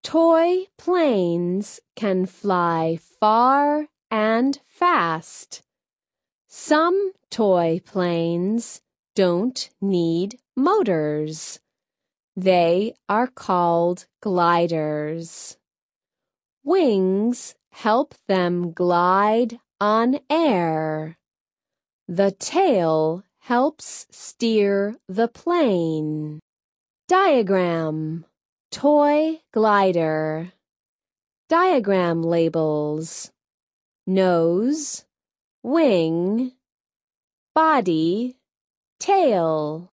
Toy planes can fly far and fast. Some toy planes don't need motors. They are called gliders. Wings help them glide on air. The tail helps steer the plane. Diagram: toy glider. Diagram labels: nose, wing, body, tail.